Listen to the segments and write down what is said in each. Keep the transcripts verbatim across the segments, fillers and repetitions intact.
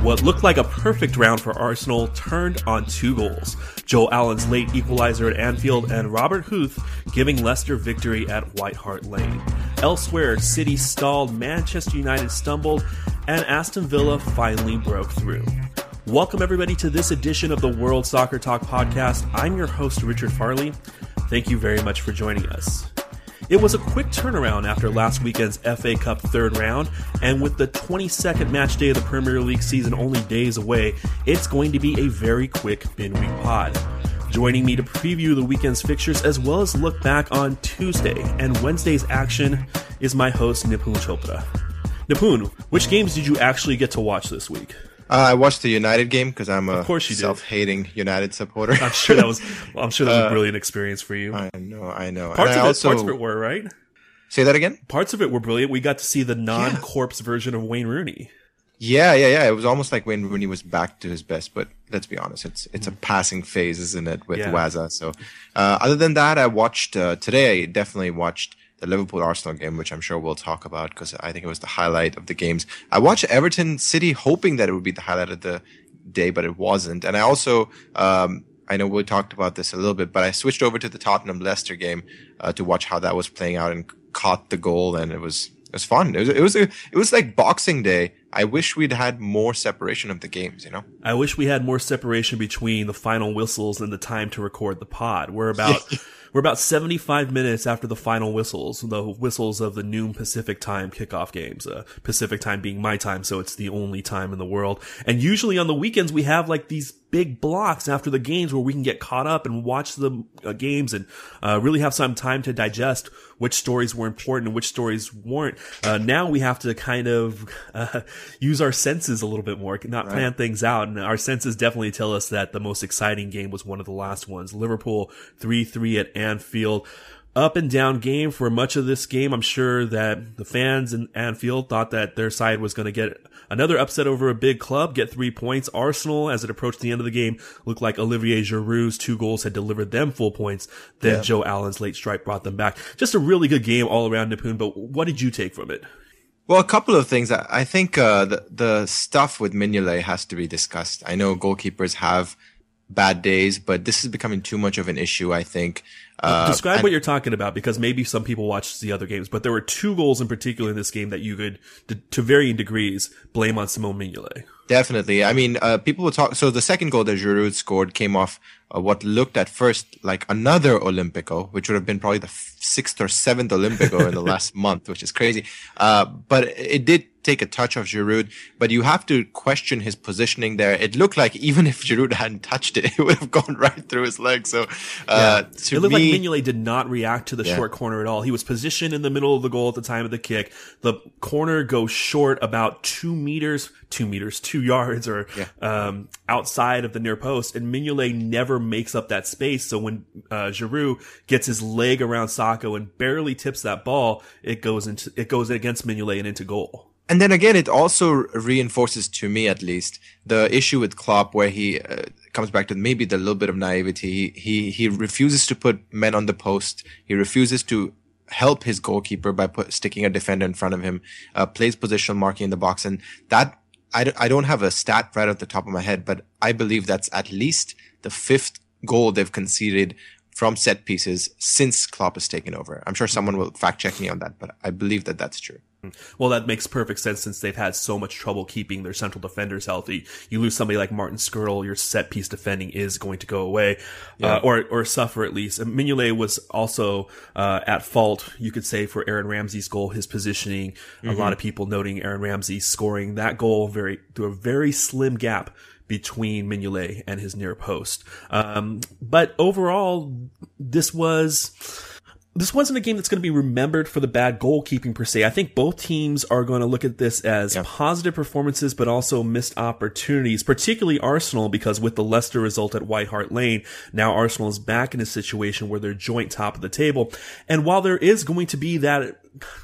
What looked like a perfect round for Arsenal turned on two goals. Joe Allen's late equalizer at Anfield and Robert Huth giving Leicester victory at White Hart Lane. Elsewhere, City stalled, Manchester United stumbled, and Aston Villa finally broke through. Welcome everybody to this edition of the World Soccer Talk podcast. I'm your host, Richard Farley. Thank you very much for joining us. It was a quick turnaround after last weekend's F A Cup third round, and with the twenty-second match day of the Premier League season only days away, it's going to be a very quick midweek pod. Joining me to preview the weekend's fixtures as well as look back on Tuesday and Wednesday's action is my host, Nipun Chopra. Nipun, which games did you actually get to watch this week? Uh, I watched the United game because I'm a of course you self-hating did. United supporter. I'm sure that was. Well, I'm sure that was uh, a brilliant experience for you. I know, I know. Parts and of I it, also, parts of it were right. Say that again. Parts of it were brilliant. We got to see the non-corpse yeah. version of Wayne Rooney. Yeah, yeah, yeah. It was almost like Wayne Rooney was back to his best. But let's be honest, it's it's a passing phase, isn't it, with yeah. Waza? So, uh, other than that, I watched uh, today. I definitely watched the Liverpool-Arsenal game, which I'm sure we'll talk about because I think it was the highlight of the games. I watched Everton City hoping that it would be the highlight of the day, but it wasn't. And I also, um, I know we talked about this a little bit, but I switched over to the Tottenham-Leicester game uh, to watch how that was playing out and caught the goal, and it was it was fun. It was it was a, it was like Boxing Day. I wish we'd had more separation of the games, you know? I wish we had more separation between the final whistles and the time to record the pod. We're about We're about seventy-five minutes after the final whistles, the whistles of the noon Pacific time kickoff games. Uh, Pacific time being my time, so it's the only time in the world. And usually on the weekends, we have like these big blocks after the games where we can get caught up and watch the uh, games and uh, really have some time to digest which stories were important and which stories weren't. Uh, now we have to kind of uh, use our senses a little bit more, not plan right. things out. And our senses definitely tell us that the most exciting game was one of the last ones. Liverpool three three at Anfield. Up and down game for much of this game. I'm sure that the fans in Anfield thought that their side was going to get another upset over a big club, get three points. Arsenal, as it approached the end of the game, looked like Olivier Giroud's two goals had delivered them full points. Then yeah. Joe Allen's late strike brought them back. Just a really good game all around, Nipun, but what did you take from it? Well, a couple of things. I think uh, the, the stuff with Mignolet has to be discussed. I know goalkeepers have bad days, but this is becoming too much of an issue, I think. Uh, Describe and, what you're talking about, because maybe some people watch the other games, but there were two goals in particular in this game that you could, to, to varying degrees, blame on Simone Mignolet. Definitely. I mean, uh, people will talk. So the second goal that Giroud scored came off uh, what looked at first like another Olympico, which would have been probably the f- sixth or seventh Olympico in the last month, which is crazy. Uh, but it did take a touch of Giroud, but you have to question his positioning there. It looked like even if Giroud hadn't touched it, it would have gone right through his leg. So, uh, yeah. to it looked me, like Mignolet did not react to the yeah. short corner at all. He was positioned in the middle of the goal at the time of the kick. The corner goes short about two meters, two meters, two yards, or yeah. um, outside of the near post, and Mignolet never makes up that space. So when uh, Giroud gets his leg around Sacco and barely tips that ball, it goes into it goes against Mignolet and into goal. And then again, it also reinforces, to me at least, the issue with Klopp, where he uh, comes back to maybe the little bit of naivety. He, he he refuses to put men on the post. He refuses to help his goalkeeper by put, sticking a defender in front of him. Uh, plays positional marking in the box, and that I don't, I don't have a stat right off the top of my head, but I believe that's at least the fifth goal they've conceded from set pieces since Klopp has taken over. I'm sure someone will fact check me on that, but I believe that that's true. Well, that makes perfect sense since they've had so much trouble keeping their central defenders healthy. You lose somebody like Martin Skirtle, your set piece defending is going to go away, yeah. uh, or or suffer at least. And Mignolet was also uh, at fault, you could say, for Aaron Ramsey's goal, his positioning. Mm-hmm. A lot of people noting Aaron Ramsey scoring that goal very through a very slim gap between Mignolet and his near post. Um, but overall, this was. This wasn't a game that's going to be remembered for the bad goalkeeping per se. I think both teams are going to look at this as yeah. positive performances, but also missed opportunities, particularly Arsenal, because with the Leicester result at White Hart Lane, now Arsenal is back in a situation where they're joint top of the table. And while there is going to be that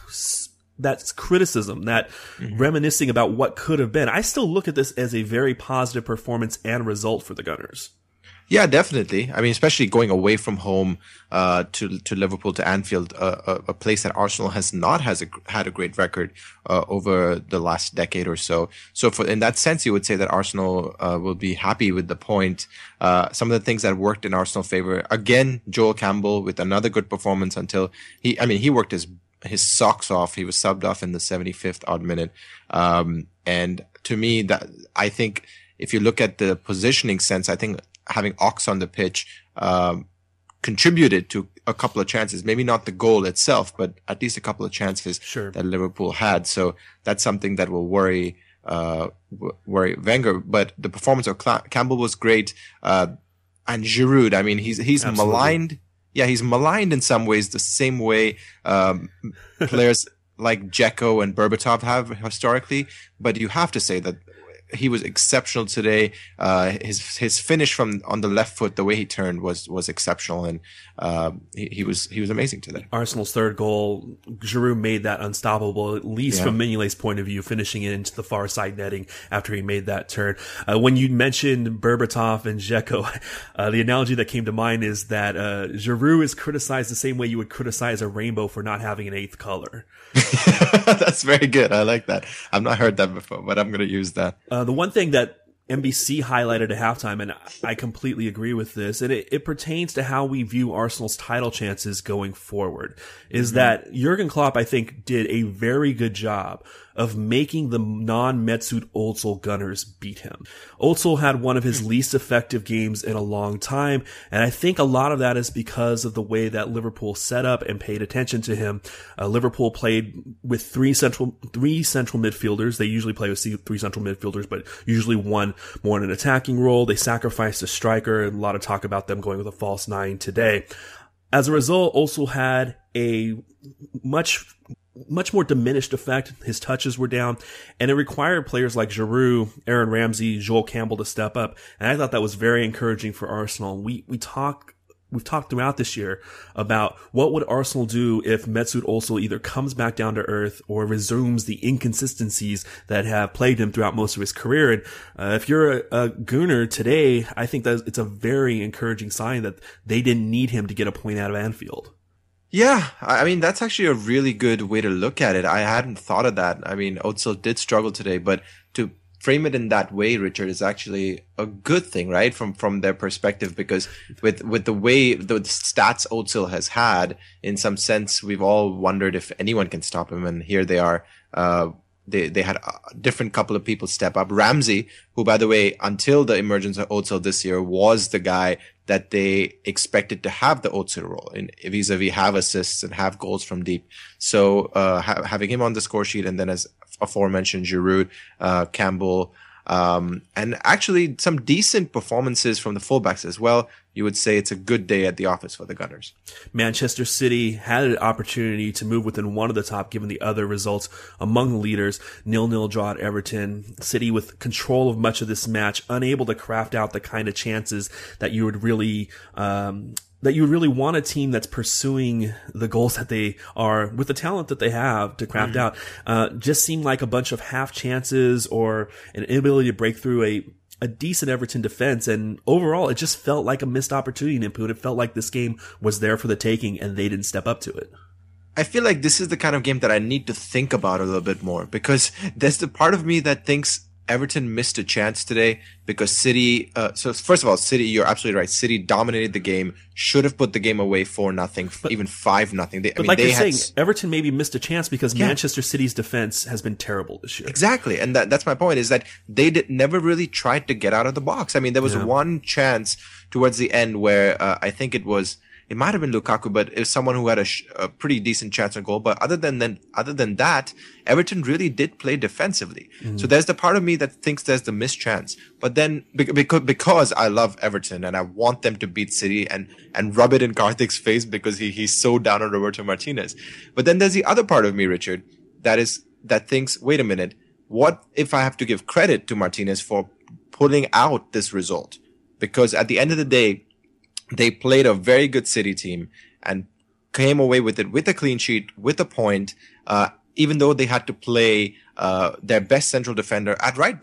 that's criticism, that mm-hmm. reminiscing about what could have been, I still look at this as a very positive performance and result for the Gunners. Yeah, definitely. I mean, especially going away from home uh, to to Liverpool, to Anfield, uh, a, a place that Arsenal has not has a, had a great record uh, over the last decade or so. So, for in that sense, you would say that Arsenal uh, will be happy with the point. Uh, some of the things that worked in Arsenal favor, again, Joel Campbell with another good performance until he. I mean, he worked his his socks off. He was subbed off in the seventy-fifth odd minute, um, and to me, that I think if you look at the positioning sense, I think having Ox on the pitch um, contributed to a couple of chances. Maybe not the goal itself, but at least a couple of chances sure. that Liverpool had. So that's something that will worry uh, w- worry Wenger. But the performance of Cla- Campbell was great, uh, and Giroud. I mean, he's he's Absolutely. maligned. Yeah, he's maligned in some ways, the same way um, players like Dzeko and Berbatov have historically. But you have to say that he was exceptional today. Uh, his his finish from on the left foot, the way he turned was was exceptional, and uh, he, he was he was amazing today. Arsenal's third goal, Giroud made that unstoppable, at least yeah. from Mignolet's point of view, finishing it into the far side netting after he made that turn. Uh, when you mentioned Berbatov and Dzeko, uh, the analogy that came to mind is that uh, Giroud is criticized the same way you would criticize a rainbow for not having an eighth color. That's very good. I like that. I've not heard that before, but I'm going to use that. Uh, the one thing that N B C highlighted at halftime, and I completely agree with this, and it, it pertains to how we view Arsenal's title chances going forward, is mm-hmm. that Jurgen Klopp, I think, did a very good job of making the non-Mesut Ozil Gunners beat him. Ozil had one of his least effective games in a long time, and I think a lot of that is because of the way that Liverpool set up and paid attention to him. Uh, Liverpool played with three central three central midfielders. They usually play with three central midfielders, but usually one more in an attacking role. They sacrificed a striker, and a lot of talk about them going with a false nine today. As a result, Ozil had a much much more diminished effect. His touches were down, and it required players like Giroud, Aaron Ramsey, Joel Campbell to step up. And I thought that was very encouraging for Arsenal. We, we talk, we've talked throughout this year about what would Arsenal do if Mesut Ozil either comes back down to earth or resumes the inconsistencies that have plagued him throughout most of his career. And uh, if you're a, a Gooner today, I think that it's a very encouraging sign that they didn't need him to get a point out of Anfield. Yeah, I mean, that's actually a really good way to look at it. I hadn't thought of that. I mean, Ozil did struggle today, but to frame it in that way, Richard, is actually a good thing, right? From from their perspective, because with with the way the stats Ozil has had, in some sense, we've all wondered if anyone can stop him, and here they are. Uh, they they had a different couple of people step up. Ramsey, who, by the way, until the emergence of Ozil this year, was the guy that they expected to have the Ozil role in vis-a-vis have assists and have goals from deep. So uh, ha- having him on the score sheet, and then as aforementioned Giroud, uh, Campbell, um, and actually some decent performances from the fullbacks as well, you would say it's a good day at the office for the Gunners. Manchester City had an opportunity to move within one of the top given the other results among the leaders. nil-nil draw at Everton. City with control of much of this match, unable to craft out the kind of chances that you would really um that you would really want a team that's pursuing the goals that they are with the talent that they have to craft mm-hmm. out. Uh, just seemed like a bunch of half chances or an inability to break through a a decent Everton defense, and overall it just felt like a missed opportunity in input. It felt like this game was there for the taking and they didn't step up to it. I feel like this is the kind of game that I need to think about a little bit more, because there's the part of me that thinks Everton missed a chance today because City, uh, so first of all, City, you're absolutely right. City dominated the game, should have put the game away four nothing, even five nothing. But I mean, like they you're had, saying, Everton maybe missed a chance because yeah. Manchester City's defense has been terrible this year. Exactly. And that, that's my point, is that they did, never really tried to get out of the box. I mean, there was yeah. one chance towards the end where uh, I think it was, it might have been Lukaku, but it was someone who had a, sh- a pretty decent chance on goal. But other than then, other than that, Everton really did play defensively. Mm. So there's the part of me that thinks there's the missed chance. But then, because because I love Everton and I want them to beat City and and rub it in Karthik's face because he he's so down on Roberto Martinez. But then there's the other part of me, Richard, that is that thinks, wait a minute, what if I have to give credit to Martinez for pulling out this result? Because at the end of the day, they played a very good City team and came away with it with a clean sheet, with a point, uh, even though they had to play uh, their best central defender at right back.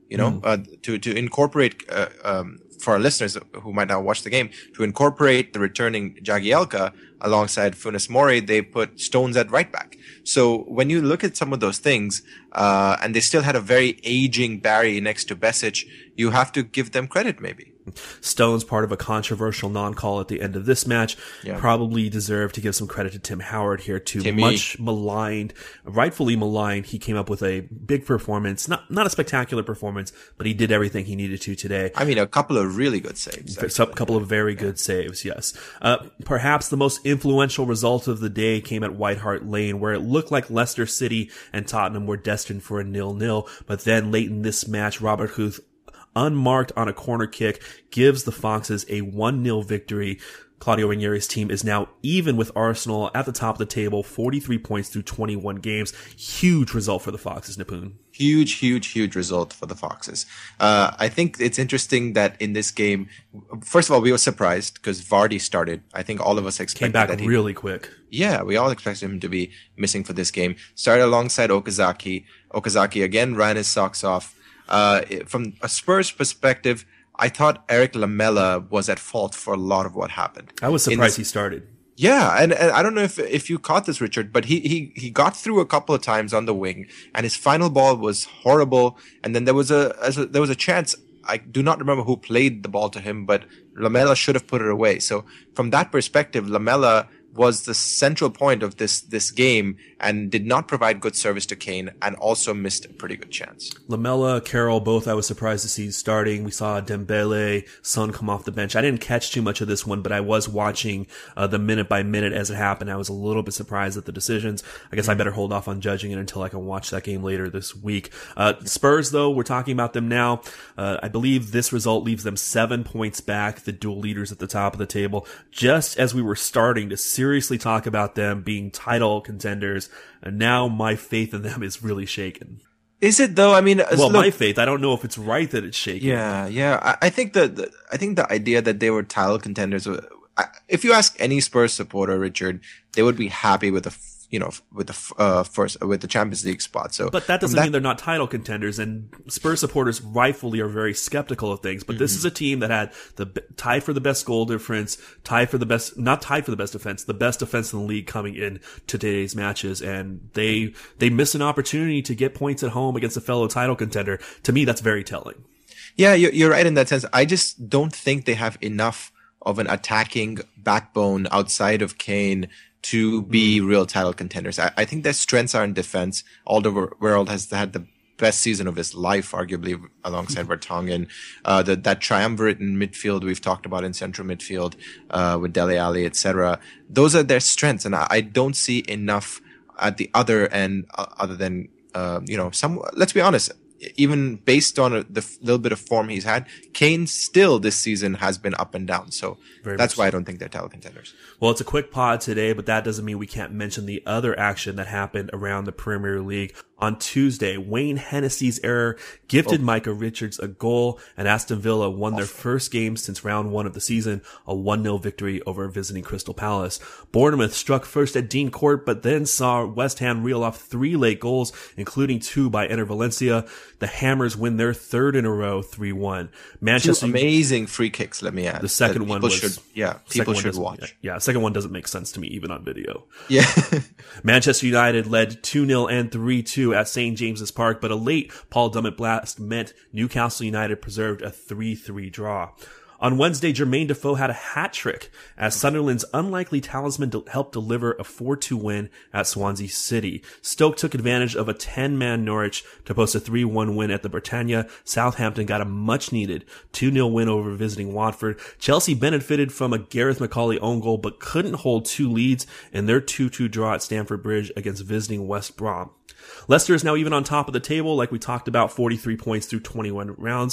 you know, Mm. uh, to, to incorporate, uh, um, for our listeners who might not watch the game, to incorporate the returning Jagielka alongside Funes Mori, they put Stones at right back. So when you look at some of those things, uh, and they still had a very aging Barry next to Besic, you have to give them credit maybe. Stones, part of a controversial non-call at the end of this match, Yeah. probably deserved to give some credit to Tim Howard here too. Timmy. Much maligned, rightfully maligned. He came up with a big performance, not not a spectacular performance, but he did everything he needed to today. I mean, a couple of really good saves. A couple of very good saves, yes. Uh, perhaps the most influential result of the day came at White Hart Lane, where it looked like Leicester City and Tottenham were destined for a nil-nil, but then late in this match, Robert Huth, unmarked on a corner kick, gives the Foxes a one nil victory. Claudio Ranieri's team is now even with Arsenal at the top of the table, forty-three points through twenty-one games. Huge result for the Foxes, Nipun. Huge, huge, huge result for the Foxes. Uh, I think it's interesting that in this game, first of all, we were surprised because Vardy started. I think all of us expected Came back that really quick. Yeah, we all expected him to be missing for this game. Started alongside Okazaki. Okazaki again ran his socks off. Uh, from a Spurs perspective, I thought Eric Lamela was at fault for a lot of what happened. I was surprised he started. Yeah, and, and I don't know if if you caught this, Richard, but he, he he got through a couple of times on the wing, and his final ball was horrible. And then there was a, as a there was a chance. I do not remember who played the ball to him, but Lamela should have put it away. So from that perspective, Lamela was the central point of this this game and did not provide good service to Kane, and also missed a pretty good chance. Lamela, Carroll, both I was surprised to see starting. We saw Dembele, Son come off the bench. I didn't catch too much of this one, but I was watching uh, the minute by minute as it happened. I was a little bit surprised at the decisions. I guess I better hold off on judging it until I can watch that game later this week. Uh, Spurs, though, we're talking about them now. Uh, I believe this result leaves them seven points back, the dual leaders at the top of the table, just as we were starting to seriously talk about them being title contenders. And now my faith in them is really shaken. Is it though? I mean, well, look, my faith. I don't know if it's right that it's shaken. Yeah, yeah. I, I think that the, I think the idea that they were title contenders. I, if you ask any Spurs supporter, Richard, they would be happy with the you know with the uh, first with the Champions League spot. So, but that doesn't that, mean they're not title contenders. And Spurs supporters rightfully are very skeptical of things. But mm-hmm. this is a team that had the tied for the best goal difference, tied for the best, not tied for the best defense, the best defense in the league coming in to today's matches, and they they miss an opportunity to get points at home against a fellow title contender. To me, that's very telling. Yeah, you're, you're right in that sense. I just don't think they have enough of an attacking backbone outside of Kane to be real title contenders. I, I think their strengths are in defense. Alderweireld has had the best season of his life, arguably, alongside Vertonghen. Uh, the, that triumvirate in midfield we've talked about in central midfield, uh, with Dele Alli, et cetera. Those are their strengths, and I, I don't see enough at the other end, uh, other than, uh, you know, some, let's be honest, even based on a, the f- little bit of form he's had, Kane still this season has been up and down. So Very that's why so. I don't think they're title contenders. Well, it's a quick pod today, but that doesn't mean we can't mention the other action that happened around the Premier League. On Tuesday, Wayne Hennessy's error gifted oh. Micah Richards a goal, and Aston Villa won their first game since round one of the season, a one nil victory over visiting Crystal Palace. Bournemouth struck first at Dean Court, but then saw West Ham reel off three late goals, including two by Enner Valencia. The Hammers win their third in a row, three one. Manchester Two amazing free kicks, let me add. The second one was... Should, yeah, people should watch. Yeah, the second one doesn't make sense to me, even on video. Yeah. Manchester United led two nil and three two at Saint James's Park, but a late Paul Dummett blast meant Newcastle United preserved a three three draw. On Wednesday, Jermaine Defoe had a hat trick as Sunderland's unlikely talisman de- helped deliver a four two win at Swansea City. Stoke took advantage of a ten-man Norwich to post a three one win at the Britannia. Southampton got a much-needed two nil win over visiting Watford. Chelsea benefited from a Gareth McCauley own goal but couldn't hold two leads in their two two draw at Stamford Bridge against visiting West Brom. Leicester is now even on top of the table, like we talked about, forty-three points through twenty-one rounds.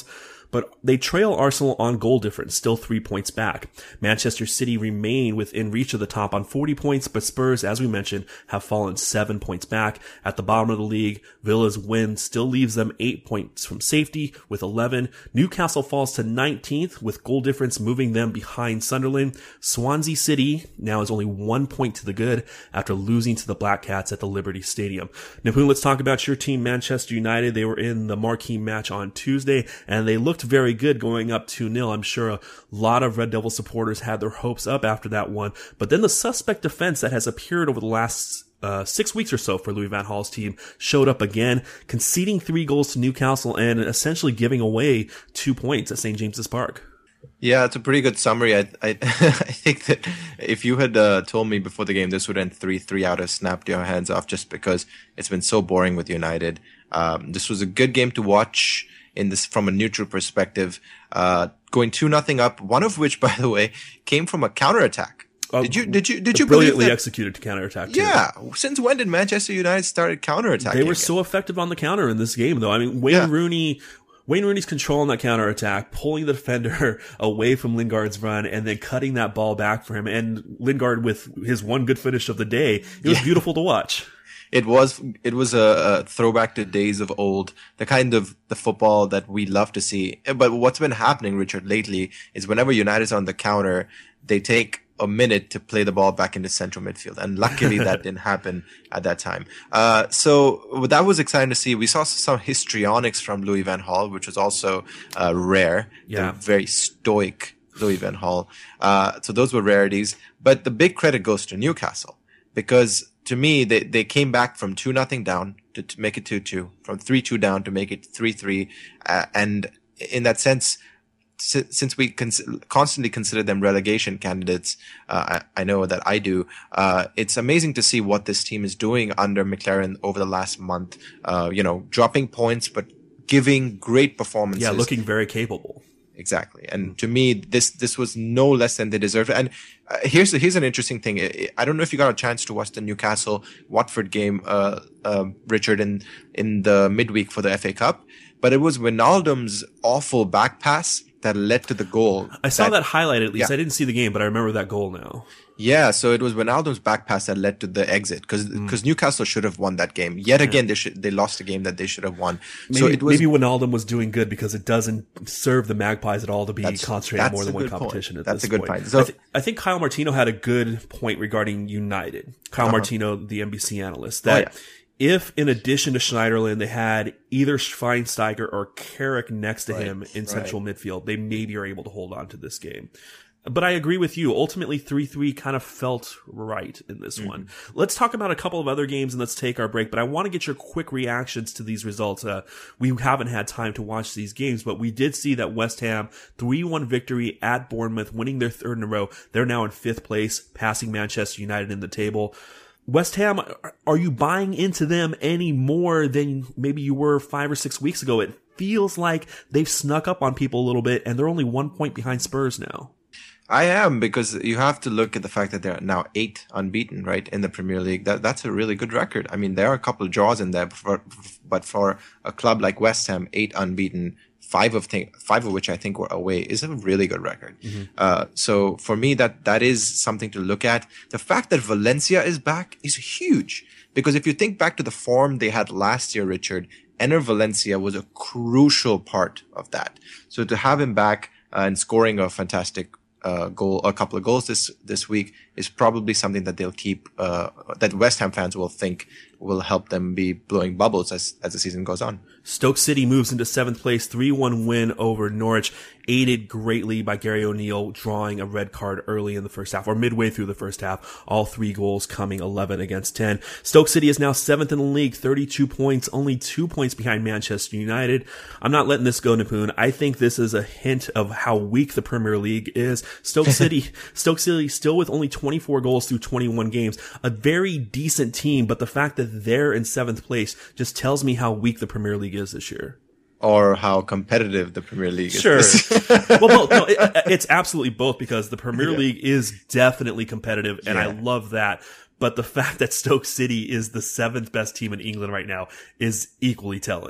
but they trail Arsenal on goal difference, still three points back. Manchester City remain within reach of the top on forty points, but Spurs, as we mentioned, have fallen seven points back. At the bottom of the league, Villa's win still leaves them eight points from safety with eleven. Newcastle falls to nineteenth with goal difference moving them behind Sunderland. Swansea City now is only one point to the good after losing to the Black Cats at the Liberty Stadium. Nipun, let's talk about your team, Manchester United. They were in the marquee match on Tuesday, and they looked very good going up two nil. I'm sure a lot of Red Devil supporters had their hopes up after that one. But then the suspect defense that has appeared over the last uh, six weeks or so for Louis van Gaal's team showed up again, conceding three goals to Newcastle and essentially giving away two points at Saint James's Park. Yeah, it's a pretty good summary. I I, I think that if you had uh, told me before the game this would end three three, I would have snapped your hands off just because it's been so boring with United. Um, this was a good game to watch in this from a neutral perspective. Uh, going two nothing up, one of which, by the way, came from a counterattack. Uh, did you did you did you brilliantly believe that? executed counterattack too. Yeah. Since when did Manchester United start counterattacking? They were again? so effective on the counter in this game, though. I mean, Wayne Yeah. Rooney. Wayne Rooney's controlling that counterattack, pulling the defender away from Lingard's run, and then cutting that ball back for him. And Lingard with his one good finish of the day, it was Yeah. beautiful to watch. It was it was a, a throwback to days of old, the kind of the football that we love to see. But what's been happening, Richard, lately is whenever United's on the counter, they take a minute to play the ball back into central midfield. And luckily that didn't happen at that time. Uh, so that was exciting to see. We saw some histrionics from Louis van Gaal, which was also uh, rare. Yeah. The very stoic Louis van Gaal. Uh, so those were rarities. But the big credit goes to Newcastle because to me, they, they came back from two nothing down to, to make it two two, from three two down to make it three three. Uh, and in that sense, since we cons- constantly consider them relegation candidates, uh, I, I know that I do, uh, it's amazing to see what this team is doing under McLaren over the last month, uh, you know, dropping points, but giving great performances. Yeah, looking very capable. Exactly. And to me, this, this was no less than they deserved. And uh, here's, here's an interesting thing. I don't know if you got a chance to watch the Newcastle Watford game, uh, uh, Richard, in, in the midweek for the F A Cup, but it was Wijnaldum's awful back pass that led to the goal. I saw that, that highlight at least. Yeah. I didn't see the game, but I remember that goal now. Yeah, so it was Wijnaldum's back pass that led to the exit because because mm. Newcastle should have won that game. Yet again, yeah. they should they lost a game that they should have won. Maybe, so it was, maybe Wijnaldum was doing good because it doesn't serve the Magpies at all to be concentrated on more than one competition. At that's this a good point. point. So I, th- I think Kyle Martino had a good point regarding United. Kyle uh-huh. Martino, the N B C analyst, that. Oh, yeah. If, in addition to Schneiderlin, they had either Schweinsteiger or Carrick next to right, him in central right. midfield, they maybe are able to hold on to this game. But I agree with you. Ultimately, three three kind of felt right in this mm-hmm. one. Let's talk about a couple of other games and let's take our break. But I want to get your quick reactions to these results. Uh, we haven't had time to watch these games, but we did see that West Ham three one victory at Bournemouth, winning their third in a row. They're now in fifth place, passing Manchester United in the table. West Ham, are you buying into them any more than maybe you were five or six weeks ago? It feels like they've snuck up on people a little bit, and they're only one point behind Spurs now. I am, because you have to look at the fact that they're now eight unbeaten, right, in the Premier League. That That's a really good record. I mean, there are a couple of draws in there, but for, but for a club like West Ham, eight unbeaten, five of th- five of which I think were away, is a really good record. Mm-hmm. Uh, so for me, that that is something to look at. The fact that Valencia is back is huge, because if you think back to the form they had last year, Richard, Enner Valencia was a crucial part of that. So to have him back uh, and scoring a fantastic uh, goal, a couple of goals this this week, is probably something that they'll keep, uh, that West Ham fans will think will help them be blowing bubbles as as the season goes on. Stoke City moves into seventh place, three one win over Norwich, aided greatly by Gary O'Neill drawing a red card early in the first half, or midway through the first half. All three goals coming eleven against ten. Stoke City is now seventh in the league, thirty-two points, only two points behind Manchester United. I'm not letting this go, Nipun. I think this is a hint of how weak the Premier League is. Stoke City, Stoke City still with only twenty-four goals through twenty-one games. A very decent team, but the fact that they're in seventh place just tells me how weak the Premier League is this year. Or how competitive the Premier League is. Sure. well, both. No, it, it's absolutely both, because the Premier yeah. League is definitely competitive, and yeah. I love that. But the fact that Stoke City is the seventh best team in England right now is equally telling.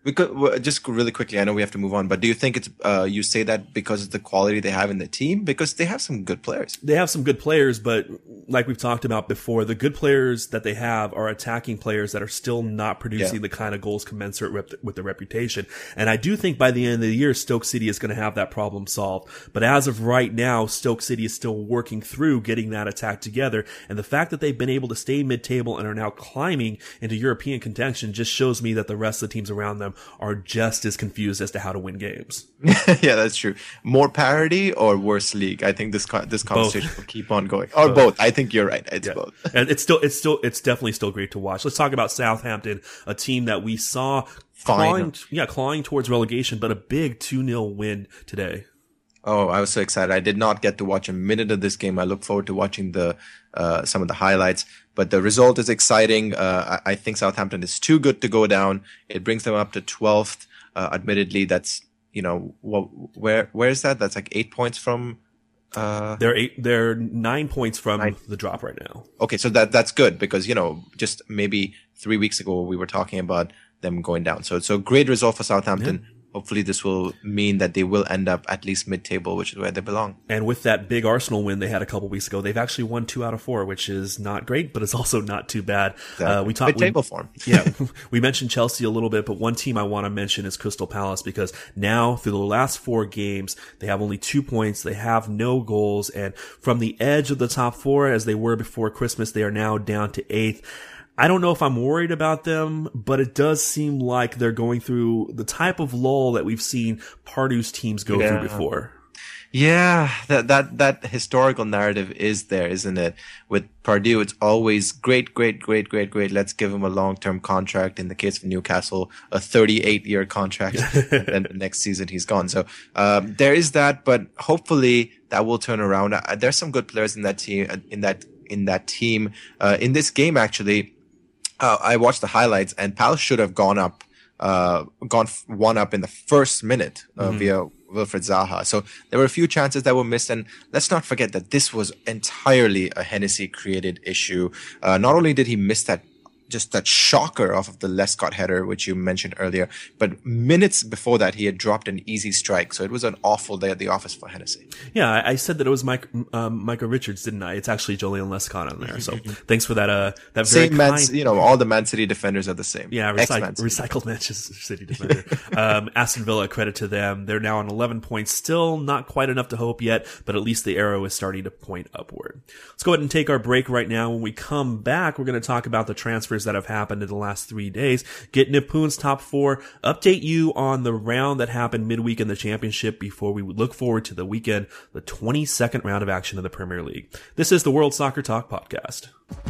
Because well, just really quickly, I know we have to move on, but do you think it's uh, you say that because of the quality they have in the team? Because they have some good players. They have some good players, but like we've talked about before, the good players that they have are attacking players that are still not producing yeah. the kind of goals commensurate rep- with their reputation. And I do think by the end of the year, Stoke City is going to have that problem solved. But as of right now, Stoke City is still working through getting that attack together. And the fact that they've been able to stay mid-table and are now climbing into European contention just shows me that the rest of the teams around them are just as confused as to how to win games. Yeah, that's true. More parity or worse league? I think this co- this conversation both. will keep on going. Or both. both. I think you're right. It's yeah. both. And it's still, it's still, it's definitely still great to watch. Let's talk about Southampton, a team that we saw clawing, yeah, clawing towards relegation, but a big two nil win today. Oh, I was so excited. I did not get to watch a minute of this game. I look forward to watching the uh some of the highlights. But the result is exciting. Uh I, I think Southampton is too good to go down. It brings them up to twelfth. Uh, admittedly, that's, you know, wh- where where is that? That's like eight points from... Uh, they're eight, they're nine points from nine. the drop right now. Okay, so that that's good because, you know, just maybe three weeks ago we were talking about them going down. So it's a great result for Southampton. Yeah. Hopefully this will mean that they will end up at least mid-table, which is where they belong. And with that big Arsenal win they had a couple weeks ago, they've actually won two out of four, which is not great, but it's also not too bad. Exactly. Uh, we talked mid-table form. Yeah, we mentioned Chelsea a little bit, but one team I want to mention is Crystal Palace because now through the last four games, they have only two points. They have no goals. And from the edge of the top four, as they were before Christmas, they are now down to eighth. I don't know if I'm worried about them, but it does seem like they're going through the type of lull that we've seen Pardew's teams go yeah. through before. Yeah, that, that, that historical narrative is there, isn't it? With Pardew, it's always great, great, great, great, great. Let's give him a long-term contract. In the case of Newcastle, a thirty-eight year contract. And then the next season he's gone. So, um, there is that, but hopefully that will turn around. Uh, there's some good players in that team, in that, in that team. Uh, in this game, actually, Uh, I watched the highlights, and Palace should have gone up, uh, gone f- one up in the first minute uh, mm-hmm. via Wilfried Zaha. So there were a few chances that were missed, and let's not forget that this was entirely a Hennessy-created issue. Uh, not only did he miss that, just that shocker off of the Lescott header, which you mentioned earlier, but minutes before that, he had dropped an easy strike. So it was an awful day at the office for Hennessy. Yeah, I, I said that it was Mike, um, Micah Richards, didn't I? It's actually Julian Lescott on there. So thanks for that. Uh, that very same kind... Man, you know, all the Man City defenders are the same. Yeah, recyc- recycled Manchester City defender. um, Aston Villa, credit to them. They're now on eleven points. Still not quite enough to hope yet, but at least the arrow is starting to point upward. Let's go ahead and take our break right now. When we come back, we're going to talk about the transfers that have happened in the last three days, get Nippoon's top four, update you on the round that happened midweek in the championship before we look forward to the weekend, the twenty-second round of action of the Premier League. This is the World Soccer Talk Podcast.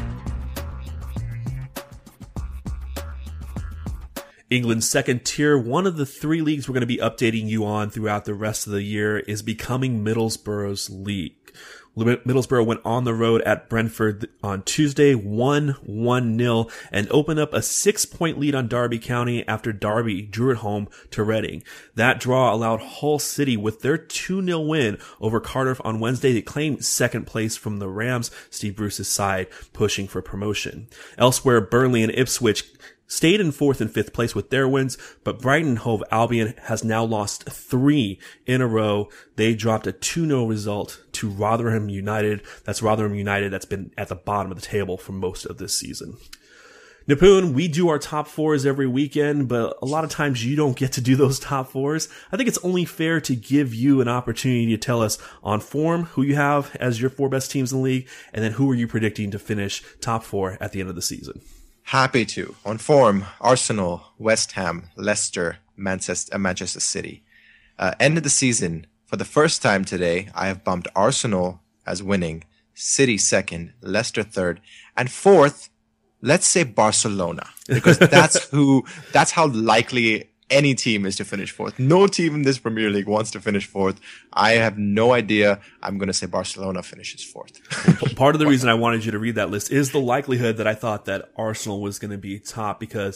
England's second tier, one of the three leagues we're going to be updating you on throughout the rest of the year, is becoming Middlesbrough's league. Middlesbrough went on the road at Brentford on Tuesday, won one nil, and opened up a six-point lead on Derby County after Derby drew at home to Reading. That draw allowed Hull City, with their two nil win over Cardiff on Wednesday, to claim second place from the Rams, Steve Bruce's side, pushing for promotion. Elsewhere, Burnley and Ipswich stayed in fourth and fifth place with their wins, but Brighton Hove Albion has now lost three in a row. They dropped a two nil result to Rotherham United. That's Rotherham United that's been at the bottom of the table for most of this season. Nippoon, we do our top fours every weekend, but a lot of times you don't get to do those top fours. I think it's only fair to give you an opportunity to tell us on form who you have as your four best teams in the league, and then who are you predicting to finish top four at the end of the season. Happy to. On form, Arsenal, West Ham, Leicester, Manchester, uh, Manchester City. Uh, end of the season, for the first time today, I have bumped Arsenal as winning, City second, Leicester third, and fourth, let's say Barcelona, because that's who, that's how likely any team is to finish fourth. No team in this Premier League wants to finish fourth. I have no idea. I'm going to say Barcelona finishes fourth. Part of the reason I wanted you to read that list is the likelihood that I thought that Arsenal was going to be top, because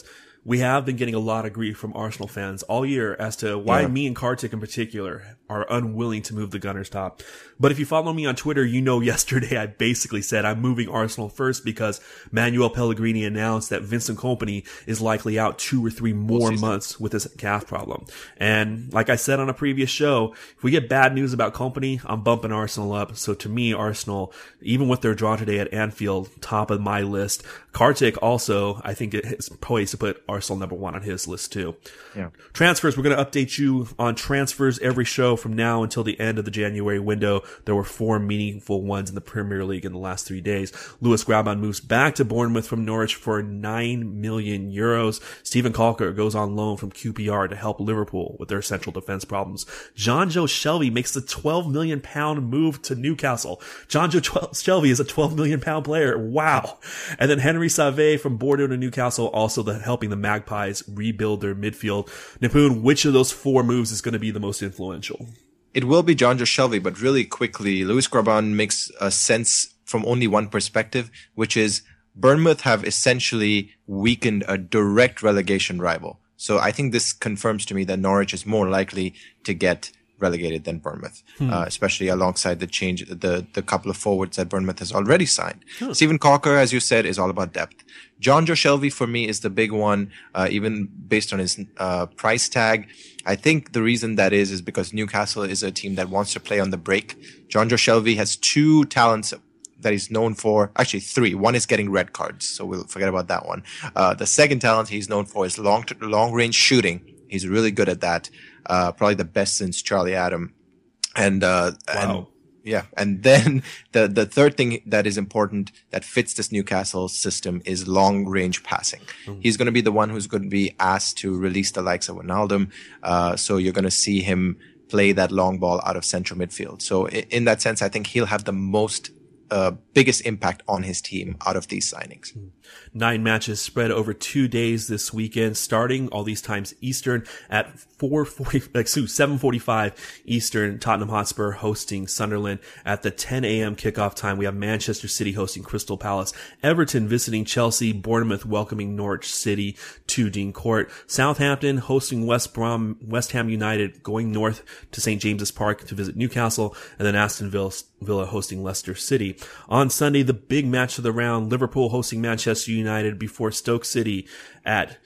we have been getting a lot of grief from Arsenal fans all year as to why Yeah. me and Kartik in particular are unwilling to move the Gunners top. But if you follow me on Twitter, you know yesterday I basically said I'm moving Arsenal first because Manuel Pellegrini announced that Vincent Kompany is likely out two or three more months with his calf problem. And like I said on a previous show, if we get bad news about Kompany, I'm bumping Arsenal up. So to me, Arsenal, even with their draw today at Anfield, top of my list. Kartik also, I think, is poised to put Arsenal number one on his list too. Yeah. Transfers, we're going to update you on transfers every show from now until the end of the January window. There were four meaningful ones in the Premier League in the last three days. Lewis Grabban moves back to Bournemouth from Norwich for nine million euros. Stephen Calker goes on loan from Q P R to help Liverpool with their central defense problems. Jonjo Shelvey makes the twelve million pound move to Newcastle. Jonjo Shelvey is a twelve million pound player. Wow. And then Henry Save from Bordeaux to Newcastle, also the, helping the Magpies rebuild their midfield. Nipun, which of those four moves is going to be the most influential? It will be Jonjo Shelvey, but really quickly, Lewis Grabban makes a sense from only one perspective, which is Bournemouth have essentially weakened a direct relegation rival. So I think this confirms to me that Norwich is more likely to get relegated than Bournemouth, hmm. uh, especially alongside the change, the the couple of forwards that Bournemouth has already signed. Huh. Stephen Calker, as you said, is all about depth. Jonjo Shelvey for me is the big one, uh, even based on his uh, price tag. I think the reason that is is because Newcastle is a team that wants to play on the break. Jonjo Shelvey has two talents that he's known for, actually three. One is getting red cards, so we'll forget about that one. Uh, the second talent he's known for is long long range shooting. He's really good at that. Uh, probably the best since Charlie Adam. And, uh, wow. and yeah. And then the, the third thing that is important that fits this Newcastle system is long range passing. Mm. He's going to be the one who's going to be asked to release the likes of Wijnaldum. Uh, so you're going to see him play that long ball out of central midfield. So in that sense, I think he'll have the most Uh, biggest impact on his team out of these signings. Nine matches spread over two days this weekend, starting all these times Eastern at four forty, excuse, seven forty-five Eastern. Tottenham Hotspur hosting Sunderland at the ten a.m. kickoff time. We have Manchester City hosting Crystal Palace, Everton visiting Chelsea, Bournemouth welcoming Norwich City to Dean Court, Southampton hosting West Brom, West Ham United going north to Saint James's Park to visit Newcastle, and then Aston Villa, Villa hosting Leicester City. On Sunday, the big match of the round, Liverpool hosting Manchester United before Stoke City at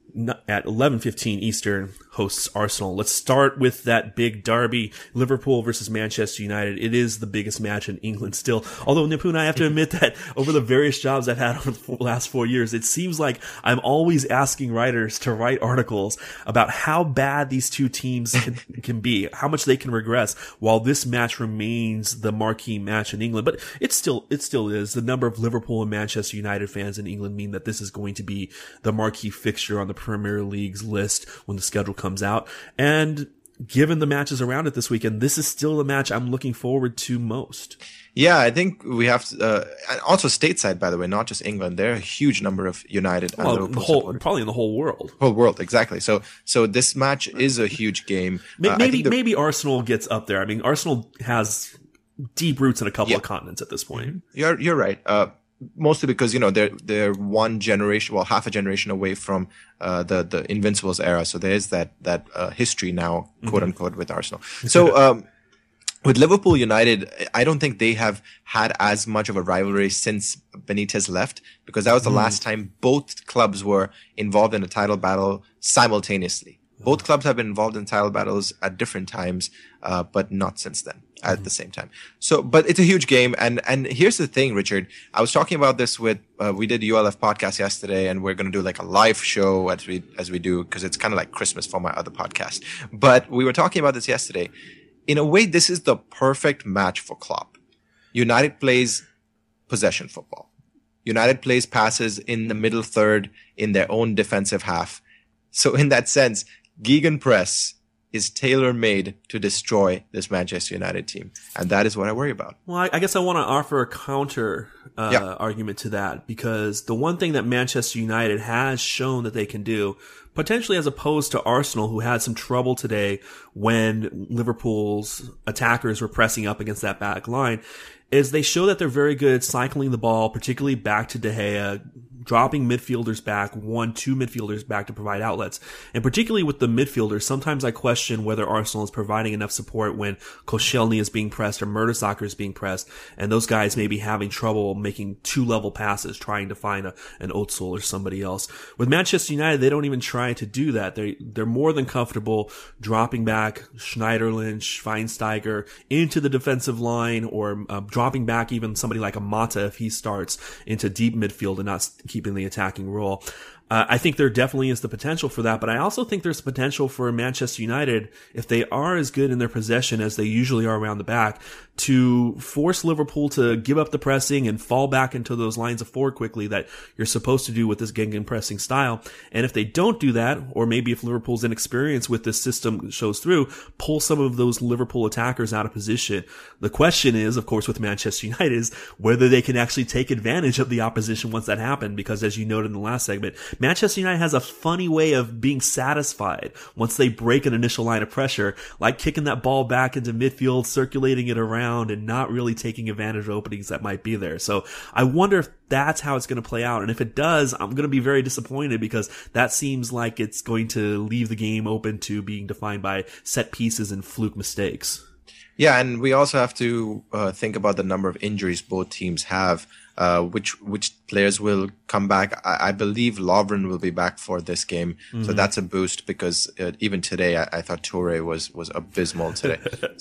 at eleven fifteen Eastern hosts Arsenal. Let's start with that big derby, Liverpool versus Manchester United. It is the biggest match in England still. Although, Nipun, I have to admit that over the various jobs I've had over the last four years, it seems like I'm always asking writers to write articles about how bad these two teams can, can be, how much they can regress, while this match remains the marquee match in England. But it still, it still is. The number of Liverpool and Manchester United fans in England mean that this is going to be the marquee fixture on the Premier League's list when the schedule comes out. And given the matches around it this weekend, this is still the match I'm looking forward to most. Yeah, I think we have to, uh, also stateside, by the way, not just England. There are a huge number of United and well, Liverpool the whole, supporters. probably in the whole world. Whole world, exactly. So, so this match is a huge game. Maybe, uh, the, maybe Arsenal gets up there. I mean, Arsenal has deep roots in a couple yeah. of continents at this point. You're, you're right. Uh, Mostly because, you know, they're, they're one generation, well, half a generation away from, uh, the, the Invincibles era. So there's that, that, uh, history now, quote mm-hmm. unquote, with Arsenal. So, um, with Liverpool United, I don't think they have had as much of a rivalry since Benitez left, because that was the mm. last time both clubs were involved in a title battle simultaneously. Both clubs have been involved in title battles at different times, uh, but not since then at mm-hmm. the same time. So, but it's a huge game. And, and here's the thing, Richard, I was talking about this with, uh, we did U L F podcast yesterday, and we're going to do like a live show as we, as we do, cause it's kind of like Christmas for my other podcast. But we were talking about this yesterday. In a way, this is the perfect match for Klopp. United plays possession football. United plays passes in the middle third in their own defensive half. So in that sense, Gegenpress is tailor-made to destroy this Manchester United team. And that is what I worry about. Well, I, I guess I want to offer a counter uh, yeah. argument to that, because the one thing that Manchester United has shown that they can do, potentially as opposed to Arsenal, who had some trouble today when Liverpool's attackers were pressing up against that back line, is they show that they're very good at cycling the ball, particularly back to De Gea, dropping midfielders back, one, two midfielders back to provide outlets. And particularly with the midfielders, sometimes I question whether Arsenal is providing enough support when Koscielny is being pressed or Mertesacker is being pressed, and those guys may be having trouble making two-level passes, trying to find a, an Özil or somebody else. With Manchester United, they don't even try to do that. They, they're more than comfortable dropping back Schneiderlin, Schweinsteiger into the defensive line, or uh, dropping back even somebody like a Mata if he starts into deep midfield and not keeping the attacking role. Uh, I think there definitely is the potential for that, but I also think there's potential for Manchester United, if they are as good in their possession as they usually are around the back, to force Liverpool to give up the pressing and fall back into those lines of four quickly that you're supposed to do with this gegenpressing style. And if they don't do that, or maybe if Liverpool's inexperience with this system shows through, pull some of those Liverpool attackers out of position. The question is, of course, with Manchester United, is whether they can actually take advantage of the opposition once that happened, because as you noted in the last segment, Manchester United has a funny way of being satisfied once they break an initial line of pressure, like kicking that ball back into midfield, circulating it around, and not really taking advantage of openings that might be there. So I wonder if that's how it's going to play out. And if it does, I'm going to be very disappointed, because that seems like it's going to leave the game open to being defined by set pieces and fluke mistakes. Yeah, and we also have to uh, think about the number of injuries both teams have, uh, which which players will come back. I, I believe Lovren will be back for this game, mm-hmm. so that's a boost, because uh, even today I, I thought Toure was was abysmal today.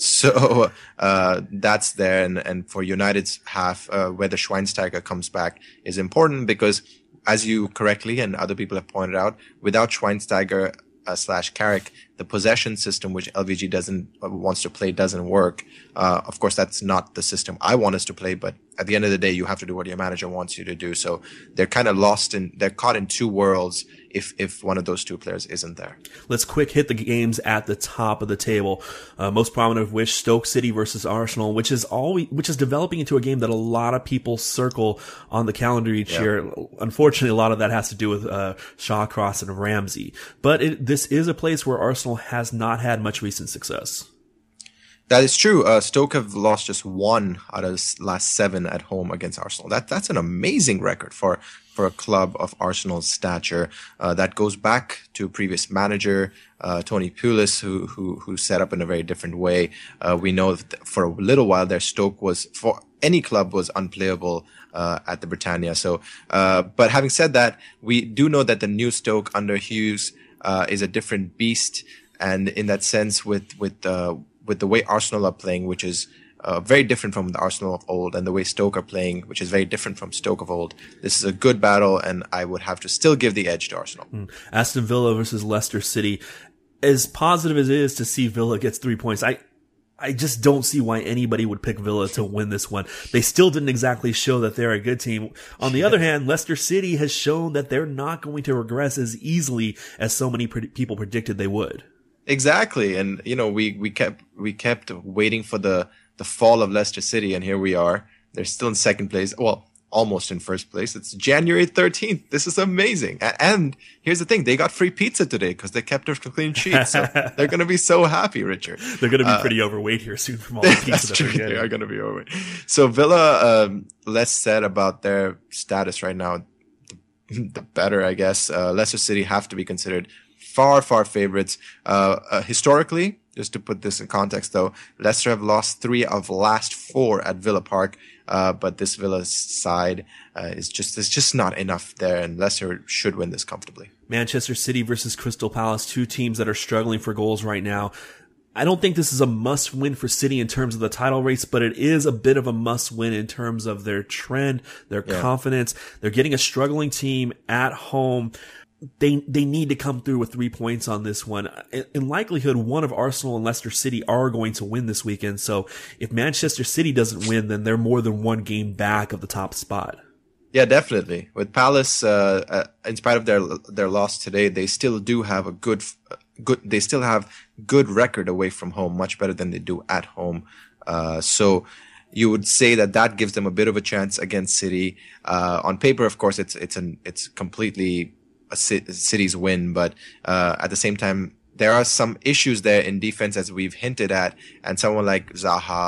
so uh, that's there, and, and for United's half, uh, whether Schweinsteiger comes back is important, because as you correctly and other people have pointed out, without Schweinsteiger Uh, slash Carrick, the possession system which L V G doesn't uh, wants to play doesn't work. Uh, of course, that's not the system I want us to play, but at the end of the day, you have to do what your manager wants you to do. So they're kind of lost in, they're caught in two worlds if if one of those two players isn't there. Let's quick hit the games at the top of the table. Uh, most prominent of which, Stoke City versus Arsenal, which is always, which is developing into a game that a lot of people circle on the calendar each yeah. year. Unfortunately, a lot of that has to do with uh, Shawcross and Ramsey. But it, this is a place where Arsenal has not had much recent success. That is true. Uh, Stoke have lost just one out of the last seven at home against Arsenal. That that's an amazing record for for a club of Arsenal's stature. Uh, that goes back to previous manager uh, Tony Pulis, who who who set up in a very different way. Uh, we know that for a little while there, Stoke was, for any club, was unplayable uh, at the Britannia. So, uh, but having said that, we do know that the new Stoke under Hughes uh, is a different beast, and in that sense, with with uh, with the way Arsenal are playing, which is uh, very different from the Arsenal of old, and the way Stoke are playing, which is very different from Stoke of old. This is a good battle, and I would have to still give the edge to Arsenal. Mm. Aston Villa versus Leicester City. As positive as it is to see Villa gets three points, I I just don't see why anybody would pick Villa to win this one. They still didn't exactly show that they're a good team. On the other hand, Leicester City has shown that they're not going to regress as easily as so many pre- people predicted they would. Exactly, and you know, we we kept we kept waiting for the the fall of Leicester City, and here we are. They're still in second place, well, almost in first place. It's January thirteenth. This is amazing. And, and here's the thing: they got free pizza today because they kept a clean sheet. So they're going to be so happy, Richard. They're going to be uh, pretty overweight here soon from all the pizza that's that true. they're getting. They are going to be overweight. So Villa, um, less said about their status right now, the, the better, I guess. Uh, Leicester City have to be considered far, far favorites. Uh, uh, historically, just to put this in context, though, Leicester have lost three of last four at Villa Park. Uh, but this Villa side uh, is just is just not enough there, and Leicester should win this comfortably. Manchester City versus Crystal Palace, two teams that are struggling for goals right now. I don't think this is a must-win for City in terms of the title race, but it is a bit of a must-win in terms of their trend, their yeah. confidence. They're getting a struggling team at home. They they need to come through with three points on this one. In likelihood, one of Arsenal and Leicester City are going to win this weekend. So if Manchester City doesn't win, then they're more than one game back of the top spot. Yeah, definitely. With Palace, uh, uh, in spite of their their loss today, they still do have a good good. They still have good record away from home, much better than they do at home. Uh, so. You would say that that gives them a bit of a chance against City. Uh, on paper, of course, it's it's an it's completely a City's win, but uh, at the same time, there are some issues there in defense, as we've hinted at, and someone like Zaha,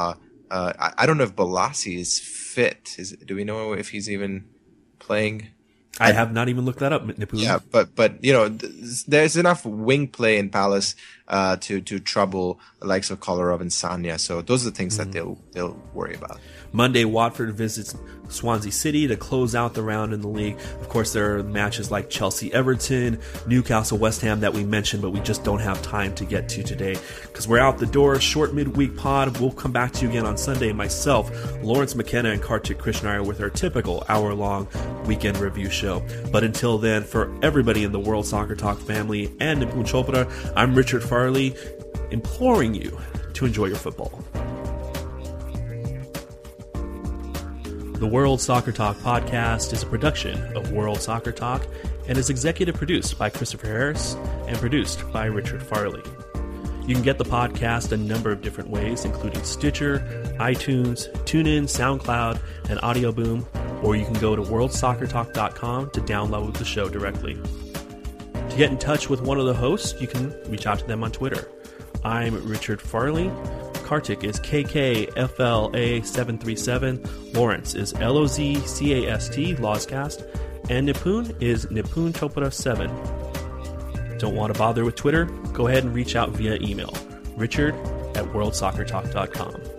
Uh, I, I don't know if Balassi is fit. Is do we know if he's even playing? I have not even looked that up, Nipun. Yeah, but but you know, th- there's enough wing play in Palace uh, to to trouble the likes of Kolarov and Sanya. So those are the things mm. that they'll they'll worry about. Monday, Watford visits Swansea City to close out the round in the league. Of course, there are matches like Chelsea-Everton, Newcastle-West Ham that we mentioned, but we just don't have time to get to today because we're out the door. Short midweek pod. We'll come back to you again on Sunday. Myself, Lawrence McKenna, and Kartik Krishnaiyer with our typical hour-long weekend review show. But until then, for everybody in the World Soccer Talk family and Nipun Chopra, I'm Richard Farley, imploring you to enjoy your football. The World Soccer Talk podcast is a production of World Soccer Talk and is executive produced by Christopher Harris and produced by Richard Farley. You can get the podcast a number of different ways, including Stitcher, iTunes, TuneIn, SoundCloud, and Audio Boom, or you can go to world soccer talk dot com to download the show directly. To get in touch with one of the hosts, you can reach out to them on Twitter. I'm Richard Farley. Kartik is K K F L A seven three seven, Lawrence is L O Z C A S T, Lawscast, and Nipun is Nipun Chopra seven. Don't want to bother with Twitter? Go ahead and reach out via email, richard at world soccer talk dot com.